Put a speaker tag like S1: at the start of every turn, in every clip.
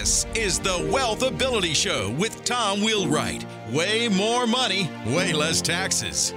S1: This is the Wealth Ability Show with Tom Wheelwright. Way more money, way less taxes.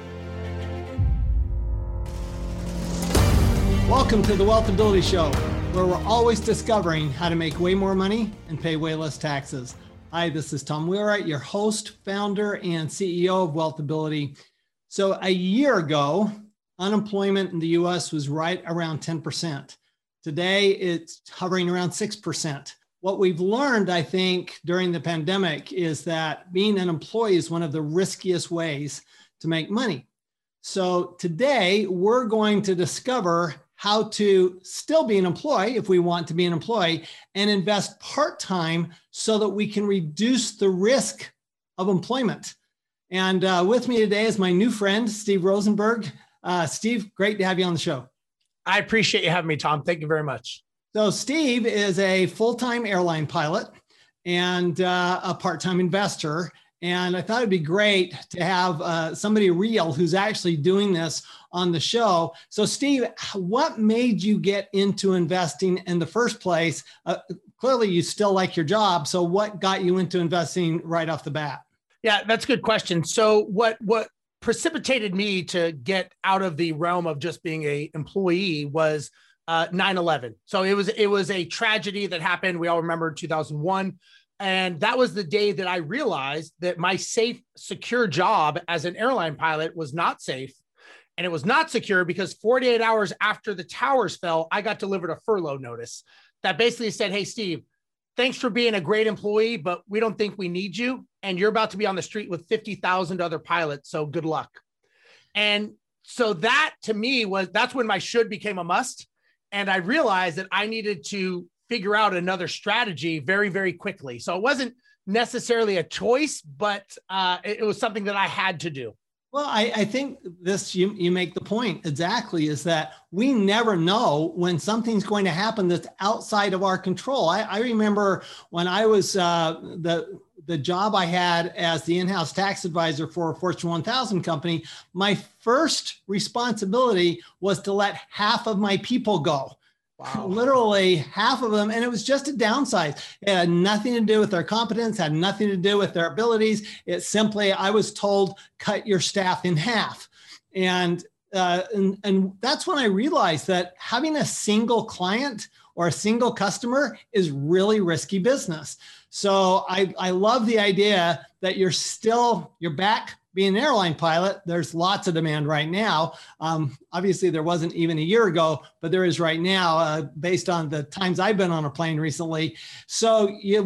S2: Welcome to the Wealth Ability Show, where we're always discovering how to make way more money and pay way less taxes. Hi, this is Tom Wheelwright, your host, founder, and CEO of Wealth Ability. So a year ago, unemployment in the U.S. was right around 10%. Today, it's hovering around 6%. What we've learned, I think, during the pandemic is that being an employee is one of the riskiest ways to make money. So today, we're going to discover how to still be an employee if we want to be an employee and invest part-time so that we can reduce the risk of employment. And with me today is my new friend, Steve Rosenberg. Steve, great to have you on the show.
S3: I appreciate you having me, Tom. Thank you very much.
S2: So Steve is a full-time airline pilot and a part-time investor. And I thought it'd be great to have somebody real who's actually doing this on the show. So Steve, what made you get into investing in the first place? Clearly you still like your job. So what got you into investing right off the bat?
S3: Yeah, that's a good question. So what precipitated me to get out of the realm of just being an employee was 9/11. So it was a tragedy that happened. We all remember 2001. And that was the day that I realized that my safe, secure job as an airline pilot was not safe. And it was not secure because 48 hours after the towers fell, I got delivered a furlough notice that basically said, hey, Steve, thanks for being a great employee, but we don't think we need you. And you're about to be on the street with 50,000 other pilots. So good luck. And so that to me that's when my should became a must. And I realized that I needed to figure out another strategy very, very quickly. So it wasn't necessarily a choice, but it was something that I had to do.
S2: Well, I think this, you make the point exactly, is that we never know when something's going to happen that's outside of our control. I remember when I was the job I had as the in-house tax advisor for a Fortune 1000 company, my first responsibility was to let half of my people go. Wow. Literally half of them. And it was just a downside. It had nothing to do with their competence, had nothing to do with their abilities. It's simply, I was told, cut your staff in half. And that's when I realized that having a single client or a single customer is really risky business. So I love the idea that you're back being an airline pilot. There's lots of demand right now. Obviously, there wasn't even a year ago, but there is right now based on the times I've been on a plane recently. So you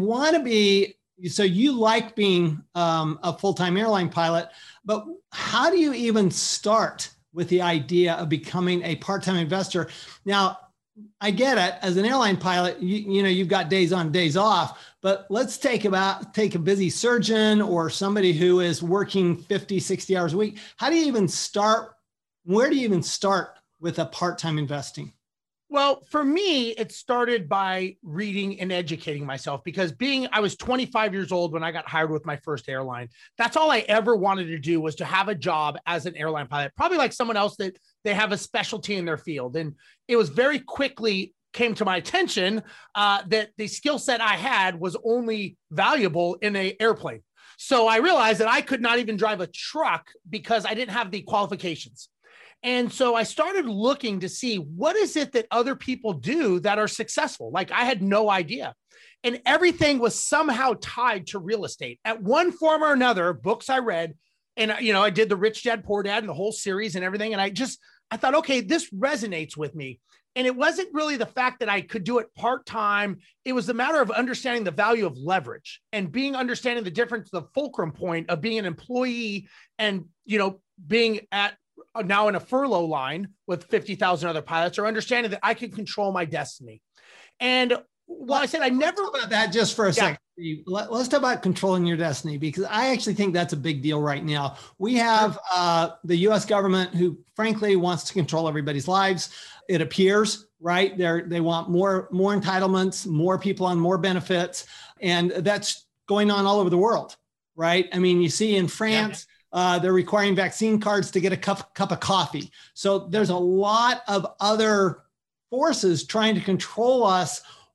S2: like being a full-time airline pilot, but how do you even start with the idea of becoming a part-time investor? Now, I get it. As an airline pilot, you've got days on, days off, but let's take a busy surgeon or somebody who is working 50, 60 hours a week. How do you even start? Where do you even start with a part-time investing?
S3: Well, for me, it started by reading and educating myself because I was 25 years old when I got hired with my first airline. That's all I ever wanted to do was to have a job as an airline pilot, probably like someone else that they have a specialty in their field. And it was very quickly came to my attention that the skill set I had was only valuable in an airplane. So I realized that I could not even drive a truck because I didn't have the qualifications. And so I started looking to see what is it that other people do that are successful. Like I had no idea. And everything was somehow tied to real estate at one form or another. Books I read, and I did the Rich Dad, Poor Dad and the whole series and everything. And I thought, okay, this resonates with me. And it wasn't really the fact that I could do it part-time. It was the matter of understanding the value of leverage and understanding the difference, the fulcrum point of being an employee and, being now in a furlough line with 50,000 other pilots, or understanding that I can control my destiny. And I said, let's talk
S2: about that just for a second. Let's talk about controlling your destiny, because I actually think that's a big deal right now. We have the U.S. government who frankly wants to control everybody's lives. It appears, right? They want more entitlements, more people on more benefits. And that's going on all over the world, right? I mean, you see in France, they're requiring vaccine cards to get a cup of coffee. So there's a lot of other forces trying to control us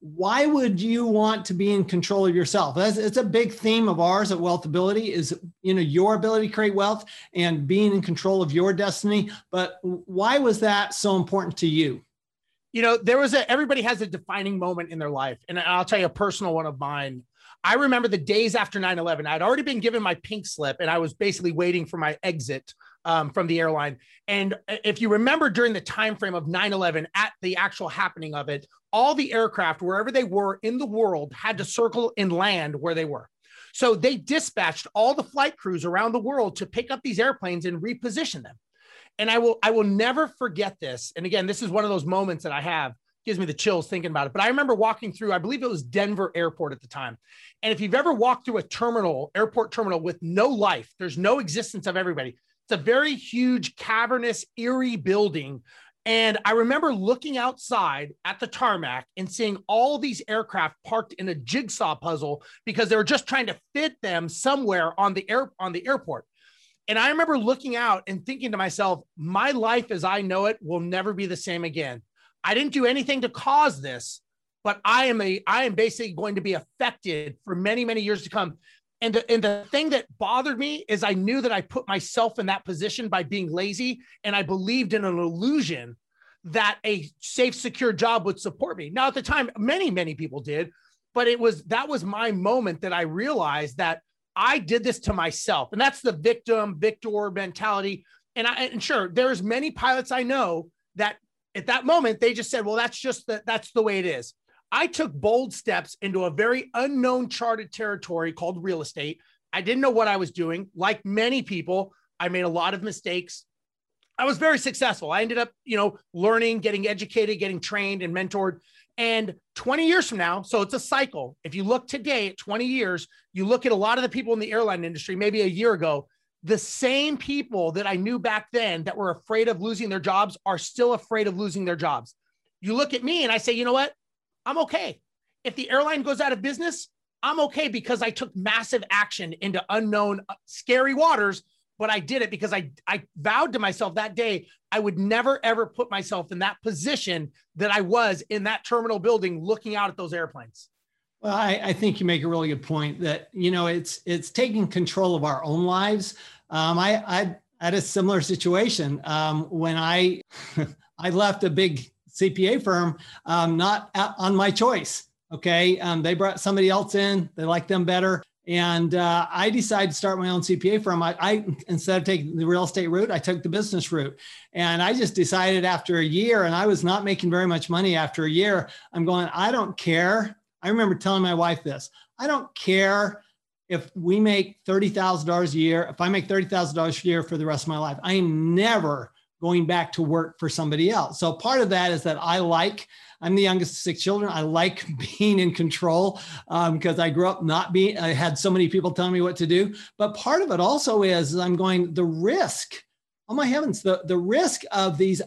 S2: why would you want to be in control of yourself? It's a big theme of ours at Wealthability is, your ability to create wealth and being in control of your destiny. But why was that so important to you?
S3: Everybody has a defining moment in their life. And I'll tell you a personal one of mine. I remember the days after 9/11, I'd already been given my pink slip and I was basically waiting for my exit from the airline. And if you remember during the time frame of 9/11 at the actual happening of it, all the aircraft, wherever they were in the world, had to circle and land where they were. So they dispatched all the flight crews around the world to pick up these airplanes and reposition them. And I will never forget this. And again, this is one of those moments that I have, gives me the chills thinking about it. But I remember walking through, I believe it was Denver Airport at the time. And if you've ever walked through a airport terminal with no life, there's no existence of everybody. It's a very huge, cavernous, eerie building. And I remember looking outside at the tarmac and seeing all these aircraft parked in a jigsaw puzzle because they were just trying to fit them somewhere on the airport. And I remember looking out and thinking to myself, my life as I know it will never be the same again. I didn't do anything to cause this, but I am basically going to be affected for many, many years to come. And the thing that bothered me is I knew that I put myself in that position by being lazy, and I believed in an illusion that a safe, secure job would support me. Now, at the time, many, many people did, but that was my moment that I realized that I did this to myself. And that's the victor mentality. And sure, there's many pilots I know that at that moment, they just said, well, that's the way it is. I took bold steps into a very unknown charted territory called real estate. I didn't know what I was doing. Like many people, I made a lot of mistakes. I was very successful. I ended up, learning, getting educated, getting trained and mentored. And 20 years from now, so it's a cycle. If you look today at 20 years, you look at a lot of the people in the airline industry, maybe a year ago, the same people that I knew back then that were afraid of losing their jobs are still afraid of losing their jobs. You look at me and I say, you know what? I'm okay. If the airline goes out of business, I'm okay because I took massive action into unknown, scary waters, but I did it because I vowed to myself that day, I would never, ever put myself in that position that I was in that terminal building looking out at those airplanes.
S2: Well, I think you make a really good point that, it's taking control of our own lives. I had a similar situation when I left a big CPA firm, not on my choice. Okay. They brought somebody else in, they liked them better. And I decided to start my own CPA firm. I instead of taking the real estate route, I took the business route. And I just decided after a year, and I was not making very much money after a year, I'm going, I don't care. I remember telling my wife this, I don't care if we make $30,000 a year, if I make $30,000 a year for the rest of my life, I am never going back to work for somebody else. So part of that is that I'm the youngest of 6 children. I like being in control because I grew up I had so many people telling me what to do. But part of it also is I'm going, the risk, oh my heavens, the risk of these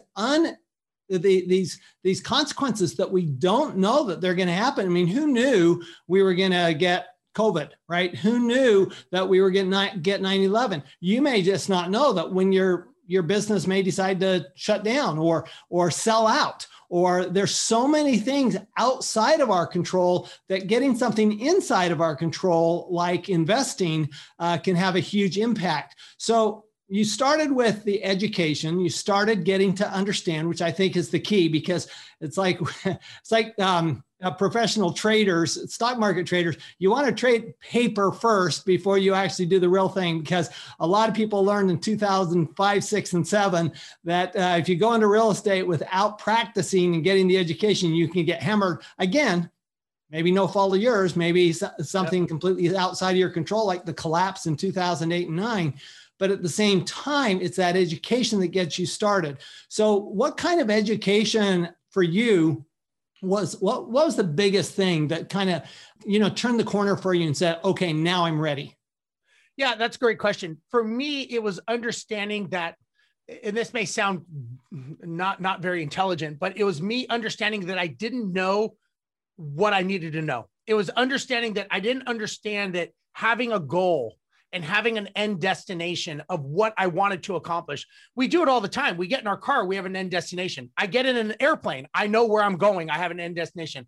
S2: consequences that we don't know that they're going to happen. I mean, who knew we were going to get COVID, right? Who knew that we were going to get 9/11? You may just not know that when your business may decide to shut down or sell out, or there's so many things outside of our control that getting something inside of our control, like investing, can have a huge impact. So you started with the education, you started getting to understand, which I think is the key, because it's like professional traders, stock market traders, you want to trade paper first before you actually do the real thing, because a lot of people learned in 2005, 6, and 7 that if you go into real estate without practicing and getting the education, you can get hammered again. Maybe no fault of yours, maybe something completely outside of your control, like the collapse in 2008 and 9. But at the same time, it's that education that gets you started. So what kind of education for you what was the biggest thing that kind of, turned the corner for you and said, okay, now I'm ready?
S3: Yeah, that's a great question. For me, it was understanding that, and this may sound not very intelligent, but it was me understanding that I didn't know what I needed to know. It was understanding that I didn't understand that having a goal and having an end destination of what I wanted to accomplish. We do it all the time. We get in our car, we have an end destination. I get in an airplane, I know where I'm going, I have an end destination.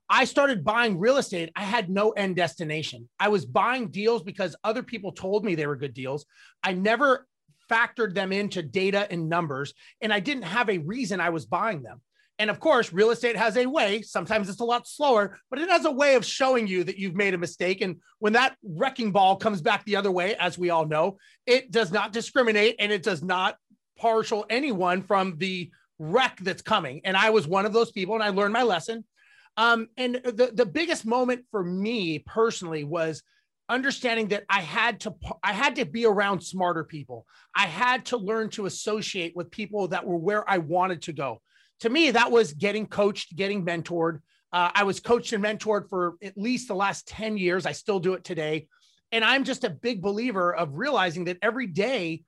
S3: I started buying real estate. I had no end destination. I was buying deals because other people told me they were good deals. I never factored them into data and numbers, and I didn't have a reason I was buying them. And of course, real estate has a way, sometimes it's a lot slower, but it has a way of showing you that you've made a mistake. And when that wrecking ball comes back the other way, as we all know, it does not discriminate and it does not partial anyone from the wreck that's coming. And I was one of those people, and I learned my lesson. And the biggest moment for me personally was understanding that I had to be around smarter people. I had to learn to associate with people that were where I wanted to go. To me, that was getting coached, getting mentored. I was coached and mentored for at least the last 10 years. I still do it today. And I'm just a big believer of realizing that every day,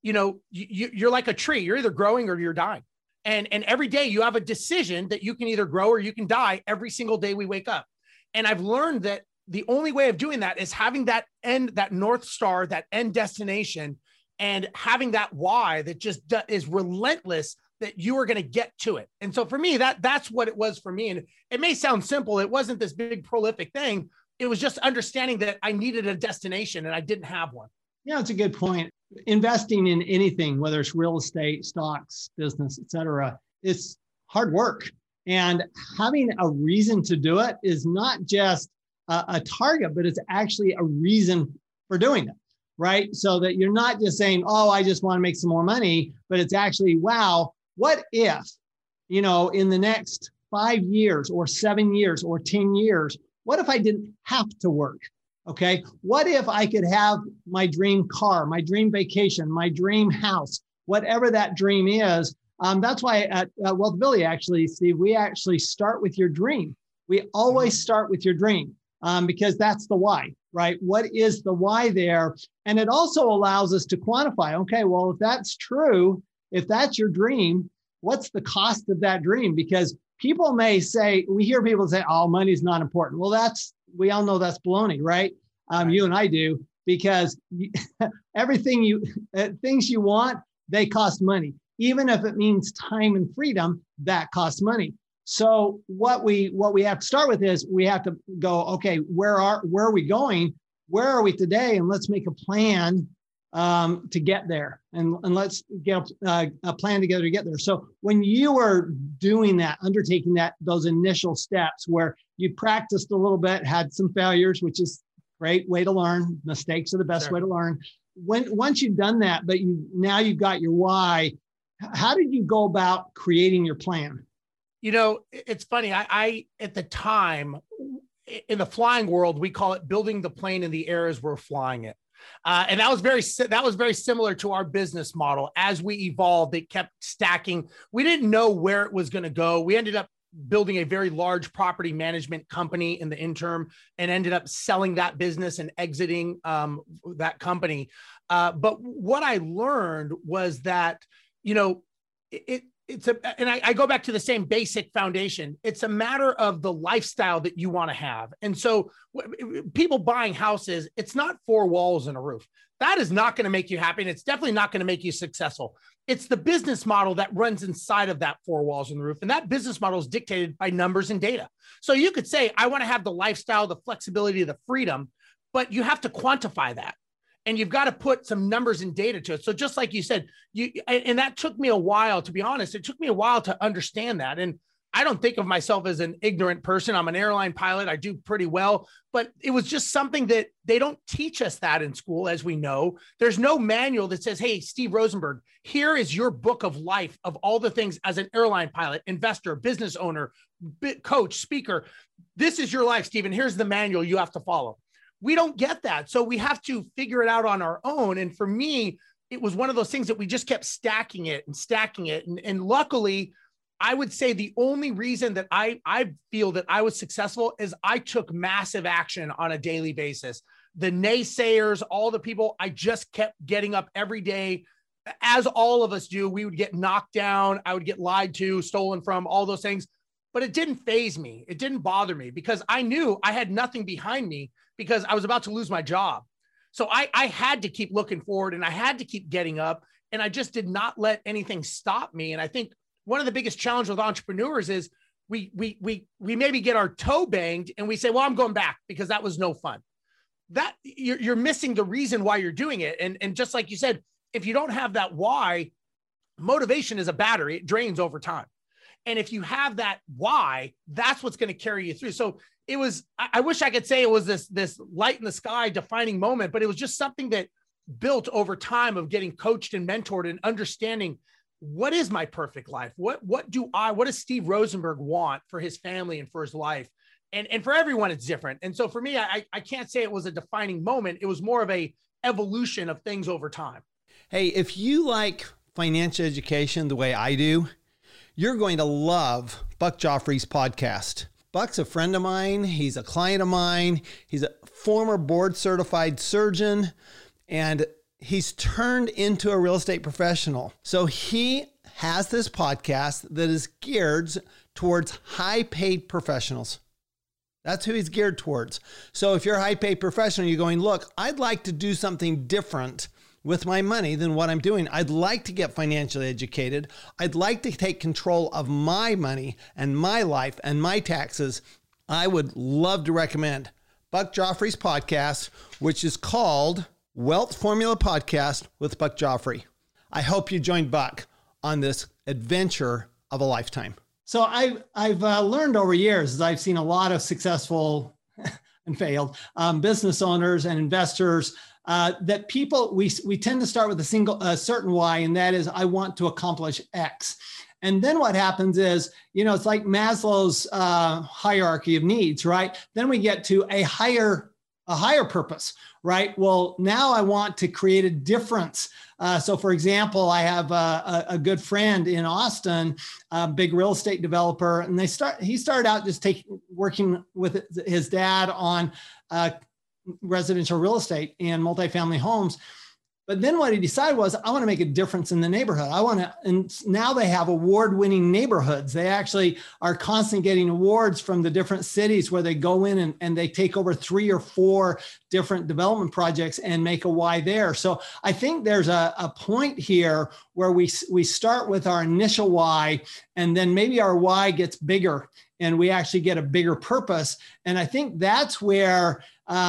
S3: you're like a tree. You're either growing or you're dying. And every day you have a decision that you can either grow or you can die every single day we wake up. And I've learned that the only way of doing that is having that North Star, that end destination, and having that why that just is relentless, that you are going to get to it. And so for me, that's what it was for me. And it may sound simple. It wasn't this big prolific thing. It was just understanding that I needed a destination and I didn't have one.
S2: Yeah, it's a good point. Investing in anything, whether it's real estate, stocks, business, et cetera, it's hard work. And having a reason to do it is not just a target, but it's actually a reason for doing it, right? So that you're not just saying, oh, I just want to make some more money, but it's actually, wow, what if, in the next 5 years or 7 years or 10 years, what if I didn't have to work? Okay. What if I could have my dream car, my dream vacation, my dream house, whatever that dream is? That's why at Wealthability, actually, Steve, we actually start with your dream. We always start with your dream because that's the why, right? What is the why there? And it also allows us to quantify, okay, well, if that's true, if that's your dream, what's the cost of that dream? Because people may say, we hear people say, oh, money's not important. Well, we all know that's baloney, right? Right. You and I do, because everything things you want, they cost money. Even if it means time and freedom, that costs money. So what we have to start with is we have to go, okay, where are we going? Where are we today? And let's make a plan to get there. And let's get a plan together to get there. So when you were doing that, undertaking those initial steps where you practiced a little bit, had some failures, which is a great way to learn. Mistakes are the best way to learn. Once you've done that, but now you've got your why, how did you go about creating your plan?
S3: It's funny. I at the time in the flying world, we call it building the plane in the air as we're flying it. And that was very similar to our business model. As we evolved, it kept stacking. We didn't know where it was going to go. We ended up building a very large property management company in the interim and ended up selling that business and exiting that company. But what I learned was that, I go back to the same basic foundation. It's a matter of the lifestyle that you want to have. And so people buying houses, it's not 4 walls and a roof. That is not going to make you happy. And it's definitely not going to make you successful. It's the business model that runs inside of that 4 walls and the roof. And that business model is dictated by numbers and data. So you could say, I want to have the lifestyle, the flexibility, the freedom, but you have to quantify that. And you've got to put some numbers and data to it. So just like you said, and that took me a while, to be honest. It took me a while to understand that. And I don't think of myself as an ignorant person. I'm an airline pilot. I do pretty well, but it was just something that they don't teach us that in school, as we know. There's no manual that says, hey, Steve Rosenberg, here is your book of life of all the things as an airline pilot, investor, business owner, coach, speaker. This is your life, Steve, and here's the manual you have to follow. We don't get that. So we have to figure it out on our own. And for me, it was one of those things that we just kept stacking it. And luckily, I would say the only reason that I feel that I was successful is I took massive action on a daily basis. The naysayers, all the people, I just kept getting up every day. As all of us do, we would get knocked down. I would get lied to, stolen from, all those things. But it didn't faze me. It didn't bother me because I knew I had nothing behind me because I was about to lose my job. So I had to keep looking forward and I had to keep getting up, and I just did not let anything stop me. And I think one of the biggest challenges with entrepreneurs is we maybe get our toe banged and we say, well, I'm going back because that was no fun. That you're missing the reason why you're doing it. And just like you said, if you don't have that why, motivation is a battery. It drains over time. And if you have that why, that's what's going to carry you through. So it was, I wish I could say it was this light in the sky defining moment, but it was just something that built over time of getting coached and mentored and understanding what is my perfect life? What does Steve Rosenberg want for his family and for his life? And for everyone, it's different. And so for me, I can't say it was a defining moment. It was more of a evolution of things over time.
S2: Hey, if you like financial education the way I do, you're going to love Buck Joffrey's podcast. Buck's a friend of mine. He's a client of mine. He's a former board certified surgeon, and he's turned into a real estate professional. So he has this podcast that is geared towards high paid professionals. That's who he's geared towards. So if you're a high paid professional, you're going, look, I'd like to do something different with my money than what I'm doing. I'd like to get financially educated. I'd like to take control of my money and my life and my taxes. I would love to recommend Buck Joffrey's podcast, which is called Wealth Formula Podcast with Buck Joffrey. I hope you join Buck on this adventure of a lifetime. So I've learned over years, as I've seen a lot of successful and failed business owners and investors, that people, we tend to start with a certain why, and that is, I want to accomplish X. And then what happens is, it's like Maslow's hierarchy of needs, right? Then we get to a higher purpose, right? Well, now I want to create a difference. So for example, I have a good friend in Austin, a big real estate developer, and he started out just working with his dad on residential real estate and multifamily homes. But then what he decided was, I want to make a difference in the neighborhood. And now they have award-winning neighborhoods. They actually are constantly getting awards from the different cities where they go in and they take over 3 or 4 different development projects and make a why there. So I think there's a point here where we start with our initial why, and then maybe our why gets bigger and we actually get a bigger purpose. And I think that's where,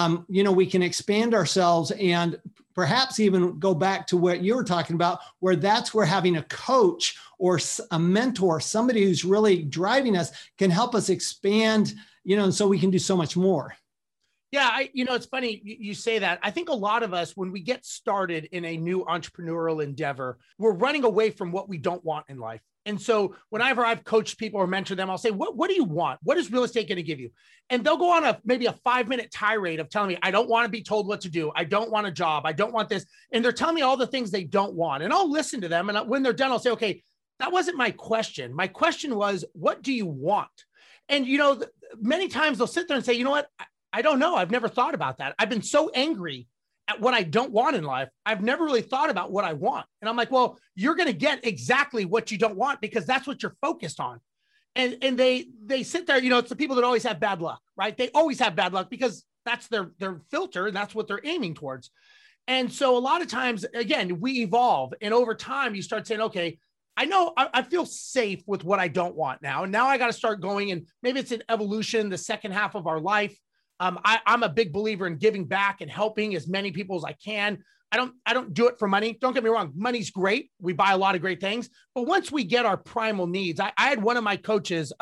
S2: we can expand ourselves and perhaps even go back to what you were talking about, where that's where having a coach or a mentor, somebody who's really driving us, can help us expand, so we can do so much more.
S3: Yeah, it's funny you say that. I think a lot of us, when we get started in a new entrepreneurial endeavor, we're running away from what we don't want in life. And so whenever I've coached people or mentored them, I'll say, what do you want? What is real estate going to give you? And they'll go on maybe a 5-minute tirade of telling me, I don't want to be told what to do. I don't want a job. I don't want this. And they're telling me all the things they don't want. And I'll listen to them. And when they're done, I'll say, okay, that wasn't my question. My question was, what do you want? And, many times they'll sit there and say, you know what? I don't know. I've never thought about that. I've been so angry at what I don't want in life. I've never really thought about what I want. And I'm like, well, you're going to get exactly what you don't want because that's what you're focused on. And they sit there, it's the people that always have bad luck, right? They always have bad luck because that's their filter and that's what they're aiming towards. And so a lot of times, again, we evolve, and over time you start saying, okay, I know I feel safe with what I don't want now. And now I got to start going, and maybe it's an evolution, the second half of our life. I'm a big believer in giving back and helping as many people as I can. I don't do it for money. Don't get me wrong. Money's great. We buy a lot of great things. But once we get our primal needs, I had one of my coaches,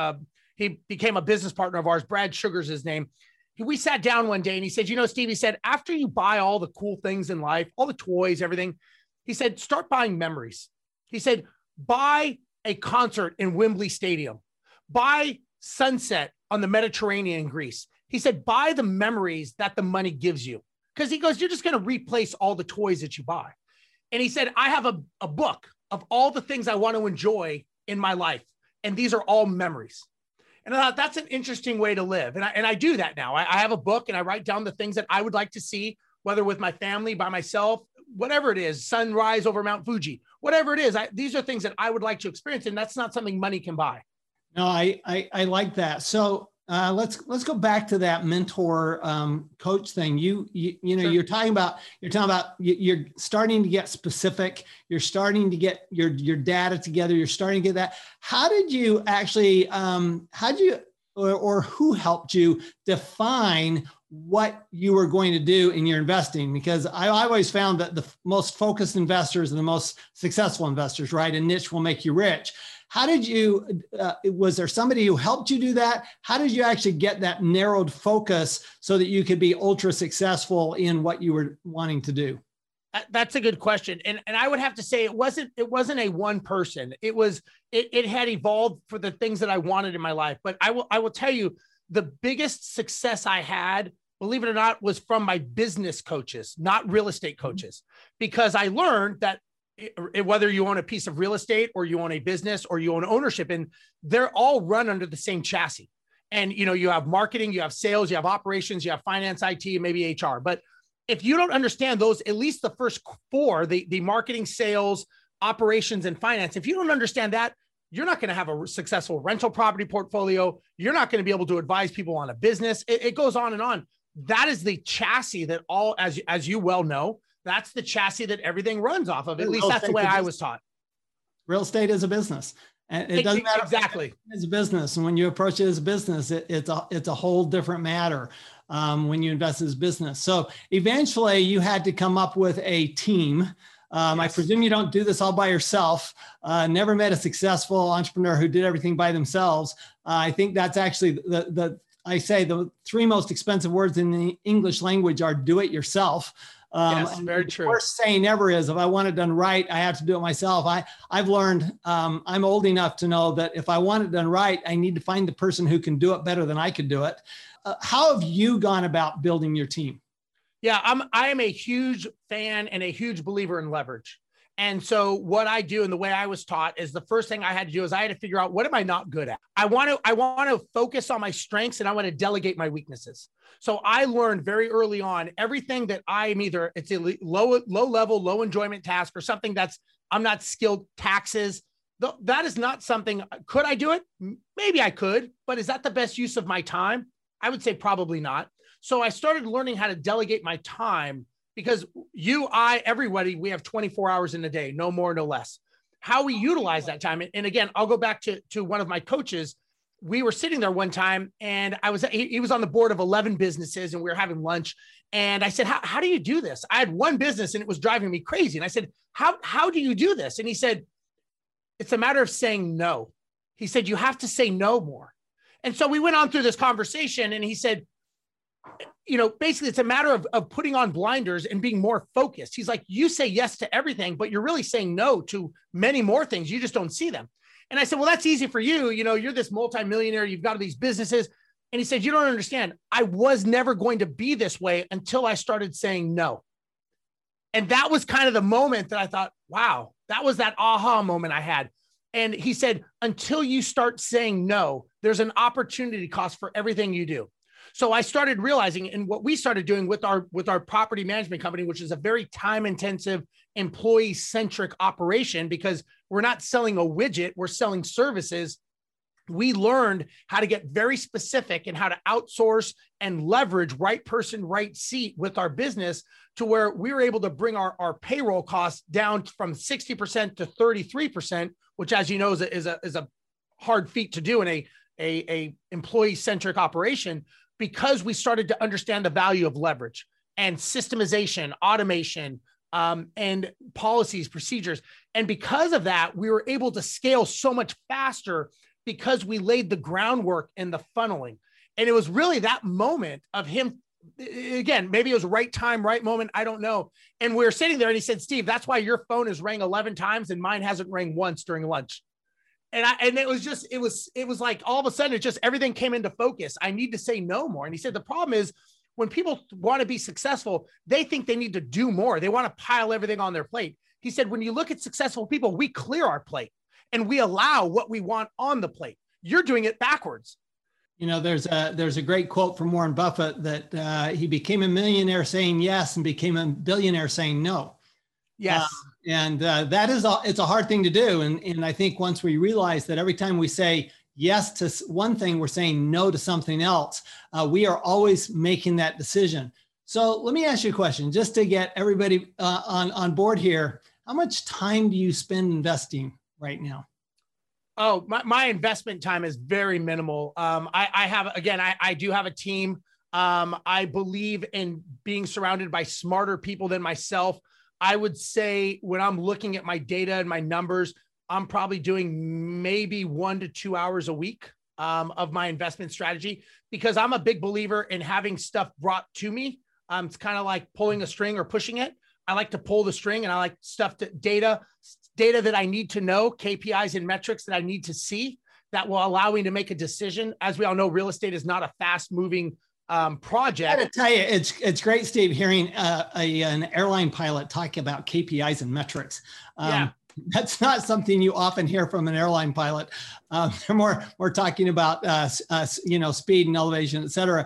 S3: he became a business partner of ours, Brad Sugar's his name. We sat down one day and he said, Steve, he said, after you buy all the cool things in life, all the toys, everything, he said, start buying memories. He said, buy a concert in Wembley Stadium, buy sunset on the Mediterranean in Greece. He said, buy the memories that the money gives you. Because he goes, you're just going to replace all the toys that you buy. And he said, I have a book of all the things I want to enjoy in my life. And these are all memories. And I thought that's an interesting way to live. And I do that now. I have a book and I write down the things that I would like to see, whether with my family, by myself, whatever it is, sunrise over Mount Fuji, whatever it is. These are things that I would like to experience. And that's not something money can buy.
S2: No, I like that. So Let's go back to that mentor coach thing. You know, sure. You're talking about you're starting to get specific. You're starting to get your data together. You're starting to get that. How did you actually? Or who helped you define what you were going to do in your investing? Because I always found that the most focused investors are the most successful investors, right? A niche will make you rich. How did you, was there somebody who helped you do that? How did you actually get that narrowed focus so that you could be ultra successful in what you were wanting to do?
S3: That's a good question. And I would have to say it wasn't a one person. It had evolved for the things that I wanted in my life. But I will tell you, the biggest success I had, believe it or not, was from my business coaches, not real estate coaches, because I learned that whether you own a piece of real estate or you own a business or you own ownership, and they're all run under the same chassis. And, you know, you have marketing, you have sales, you have operations, you have finance, IT, and maybe HR. But if you don't understand those, at least the first four, the marketing, sales, operations, and finance, if you don't understand that, you're not going to have a successful rental property portfolio. You're not going to be able to advise people on a business. It goes on and on. That is the chassis that all, as you well know, that's the chassis that everything runs off of. At least that's the way I was taught. Real
S2: estate is a business. And it doesn't matter.
S3: Exactly.
S2: It's a business. And when you approach it as a business, it's a whole different matter when you invest as a business. So eventually you had to come up with a team. Yes. I presume you don't do this all by yourself. Never met a successful entrepreneur who did everything by themselves. I think that's actually I say the three most expensive words in the English language are do it yourself.
S3: Yes, very true.
S2: The worst saying ever is, if I want it done right, I have to do it myself. I've learned, I'm old enough to know that if I want it done right, I need to find the person who can do it better than I could do it. How have you gone about building your team?
S3: Yeah, I am a huge fan and a huge believer in leverage. And so what I do and the way I was taught is the first thing I had to do is I had to figure out, what am I not good at? I want to focus on my strengths and I want to delegate my weaknesses. So I learned very early on everything that I'm either, it's a low level, low enjoyment task or something I'm not skilled. Taxes. That is not something, could I do it? Maybe I could, but is that the best use of my time? I would say probably not. So I started learning how to delegate my time, because everybody, we have 24 hours in a day, no more, no less. How we utilize that time. And again, I'll go back to one of my coaches. We were sitting there one time and he was on the board of 11 businesses and we were having lunch. And I said, how do you do this? I had one business and it was driving me crazy. And I said, how do you do this? And he said, it's a matter of saying no. He said, you have to say no more. And so we went on through this conversation and he said, you know, basically it's a matter of putting on blinders and being more focused. He's like, you say yes to everything, but you're really saying no to many more things. You just don't see them. And I said, well, that's easy for you. You know, you're this multimillionaire. You've got these businesses. And he said, you don't understand. I was never going to be this way until I started saying no. And that was kind of the moment that I thought, wow, that was that aha moment I had. And he said, until you start saying no, there's an opportunity cost for everything you do. So I started realizing, and what we started doing with our property management company, which is a very time-intensive, employee-centric operation, because we're not selling a widget, we're selling services. We learned how to get very specific and how to outsource and leverage right person, right seat with our business, to where we were able to bring our payroll costs down from 60% to 33%, which, as you know, is a hard feat to do in a employee-centric operation, because we started to understand the value of leverage and systemization, automation, and policies, procedures. And because of that, we were able to scale so much faster because we laid the groundwork and the funneling. And it was really that moment of him, again, maybe it was right time, right moment, I don't know. And we were sitting there and he said, Steve, that's why your phone has rang 11 times and mine hasn't rang once during lunch. And it was like, all of a sudden, it just, everything came into focus. I need to say no more. And he said, the problem is when people want to be successful, they think they need to do more. They want to pile everything on their plate. He said, when you look at successful people, we clear our plate and we allow what we want on the plate. You're doing it backwards.
S2: You know, there's a great quote from Warren Buffett that he became a millionaire saying yes and became a billionaire saying no.
S3: Yes.
S2: It's a hard thing to do. And I think once we realize that every time we say yes to one thing, we're saying no to something else. We are always making that decision. So let me ask you a question, just to get everybody on board here. How much time do you spend investing right now?
S3: Oh, my investment time is very minimal. I do have a team. I believe in being surrounded by smarter people than myself. I would say when I'm looking at my data and my numbers, I'm probably doing maybe 1 to 2 hours a week of my investment strategy, because I'm a big believer in having stuff brought to me. It's kind of like pulling a string or pushing it. I like to pull the string, and I like data that I need to know, KPIs and metrics that I need to see that will allow me to make a decision. As we all know, real estate is not a fast moving project.
S2: I got to tell you, it's great, Steve, hearing an airline pilot talk about KPIs and metrics. That's not something you often hear from an airline pilot. They're more talking about speed and elevation, et cetera.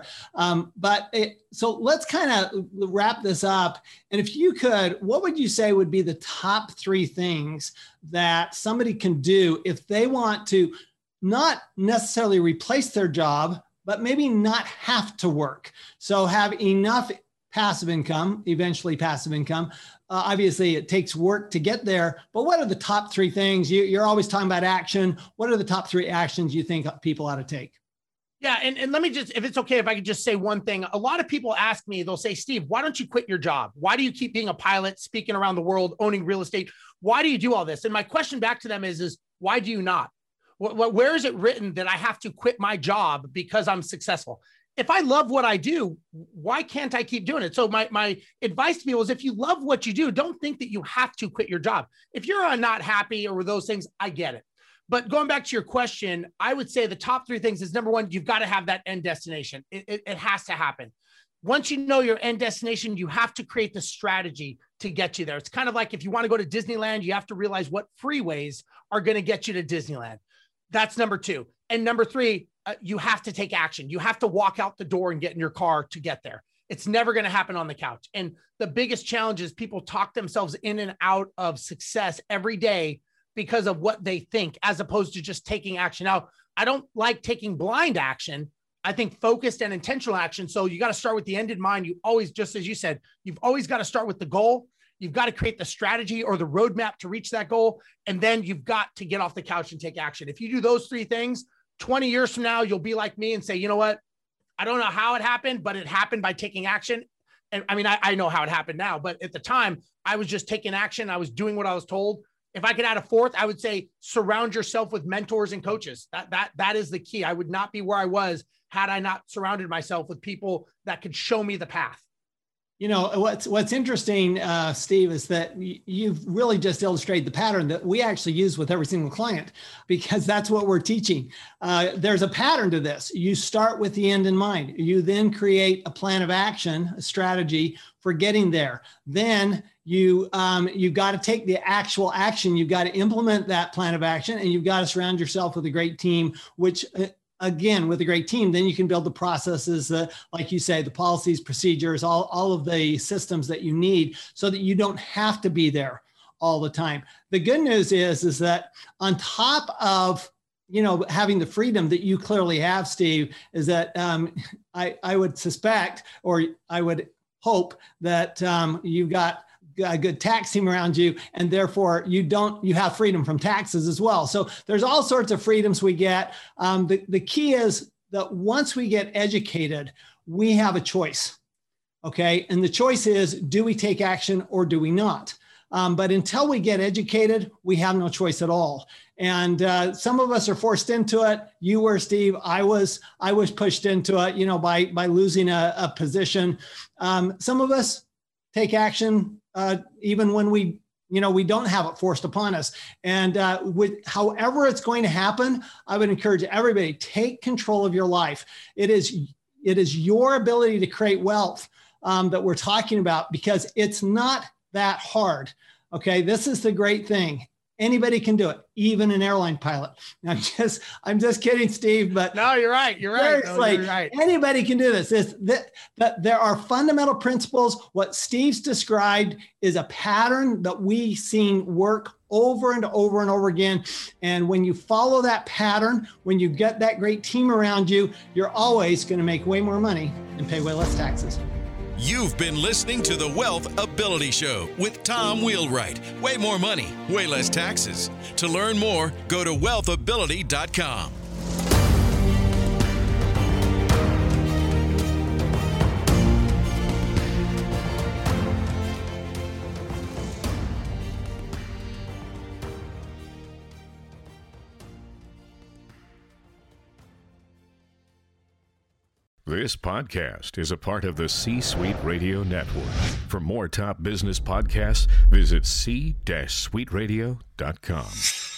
S2: So let's kind of wrap this up. And if you could, what would you say would be the top 3 things that somebody can do if they want to not necessarily replace their job, but maybe not have to work? So have enough passive income, eventually passive income. Obviously, it takes work to get there, but what are the top 3 things? You're always talking about action. What are the top 3 actions you think people ought to take?
S3: Yeah. And let me just, if it's okay, if I could just say one thing. A lot of people ask me, they'll say, Steve, why don't you quit your job? Why do you keep being a pilot, speaking around the world, owning real estate? Why do you do all this? And my question back to them is why do you not? Where is it written that I have to quit my job because I'm successful? If I love what I do, why can't I keep doing it? So my advice to people is, if you love what you do, don't think that you have to quit your job. If you're not happy or those things, I get it. But going back to your question, I would say the top 3 things is, number 1, you've got to have that end destination. It has to happen. Once you know your end destination, you have to create the strategy to get you there. It's kind of like if you want to go to Disneyland, you have to realize what freeways are going to get you to Disneyland. That's number 2. And number 3, you have to take action. You have to walk out the door and get in your car to get there. It's never going to happen on the couch. And the biggest challenge is people talk themselves in and out of success every day because of what they think, as opposed to just taking action. Now, I don't like taking blind action. I think focused and intentional action. So you got to start with the end in mind. You always, just as you said, you've always got to start with the goal. You've got to create the strategy or the roadmap to reach that goal. And then you've got to get off the couch and take action. If you do those 3 things, 20 years from now, you'll be like me and say, you know what? I don't know how it happened, but it happened by taking action. And I mean, I know how it happened now, but at the time I was just taking action. I was doing what I was told. If I could add a 4th, I would say surround yourself with mentors and coaches. That is the key. I would not be where I was had I not surrounded myself with people that could show me the path.
S2: You know, what's interesting, Steve, is that you've really just illustrated the pattern that we actually use with every single client, because that's what we're teaching. There's a pattern to this. You start with the end in mind. You then create a plan of action, a strategy for getting there. Then you've got to take the actual action. You've got to implement that plan of action, and you've got to surround yourself with a great team, which again, with a great team, then you can build the processes, like you say, the policies, procedures, all of the systems that you need so that you don't have to be there all the time. The good news is that on top of, having the freedom that you clearly have, Steve, is that I would suspect, or I would hope that you've got a good tax team around you, and therefore you have freedom from taxes as well. So there's all sorts of freedoms we get. The key is that once we get educated, we have a choice. Okay. And the choice is, do we take action or do we not? But until we get educated, we have no choice at all. And some of us are forced into it. You were, Steve. I was pushed into it, by losing a position. Some of us take action even when we don't have it forced upon us. And however it's going to happen, I would encourage everybody, take control of your life. It is your ability to create wealth that we're talking about, because it's not that hard. Okay. This is the great thing. Anybody can do it, even an airline pilot. I'm just kidding, Steve, but
S3: no, you're right. You're right.
S2: No, you're right. Anybody can do this. That there are fundamental principles. What Steve's described is a pattern that we've seen work over and over and over again. And when you follow that pattern, when you get that great team around you, you're always going to make way more money and pay way less taxes.
S1: You've been listening to the Wealth Ability Show with Tom Wheelwright. Way more money, way less taxes. To learn more, go to wealthability.com.
S4: This podcast is a part of the C-Suite Radio Network. For more top business podcasts, visit c-suiteradio.com.